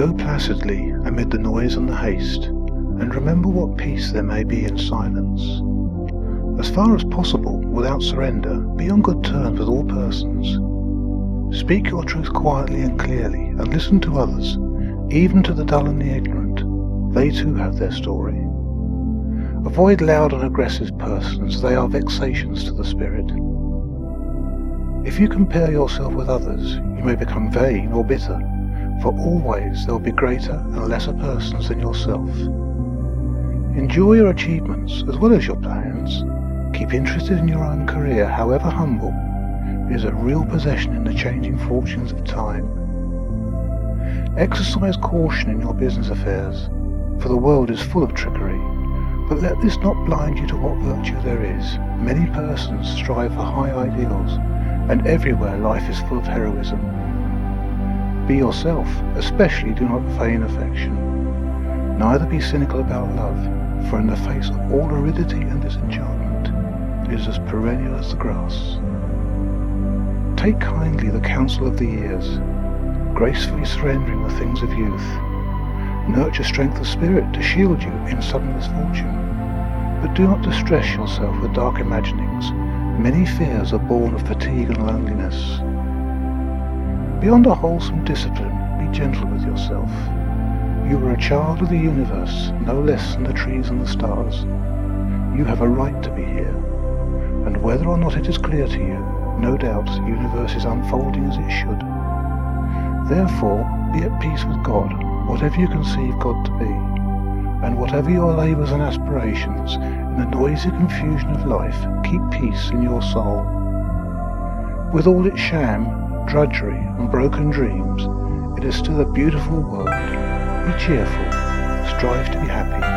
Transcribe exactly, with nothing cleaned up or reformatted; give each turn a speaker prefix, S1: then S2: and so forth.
S1: Go placidly amid the noise and the haste, and remember what peace there may be in silence. As far as possible, without surrender, be on good terms with all persons. Speak your truth quietly and clearly, and listen to others, even to the dull and the ignorant. They too have their story. Avoid loud and aggressive persons, they are vexations to the spirit. If you compare yourself with others, you may become vain or bitter, for always there will be greater and lesser persons than yourself. Enjoy your achievements as well as your plans. Keep interested in your own career, however humble. It is a real possession in the changing fortunes of time. Exercise caution in your business affairs, for the world is full of trickery. But let this not blind you to what virtue there is. Many persons strive for high ideals, and everywhere life is full of heroism. Be yourself, especially do not feign affection. Neither be cynical about love, for in the face of all aridity and disenchantment, it is as perennial as the grass. Take kindly the counsel of the years, gracefully surrendering the things of youth. Nurture strength of spirit to shield you in sudden misfortune, but do not distress yourself with dark imaginings. Many fears are born of fatigue and loneliness. Beyond a wholesome discipline, be gentle with yourself. You are a child of the universe, no less than the trees and the stars. You have a right to be here, and whether or not it is clear to you, no doubt the universe is unfolding as it should. Therefore, be at peace with God, whatever you conceive God to be, and whatever your labours and aspirations, in the noisy confusion of life, keep peace in your soul. With all its sham, drudgery, and broken dreams, it is still a beautiful world. Be cheerful, strive to be happy.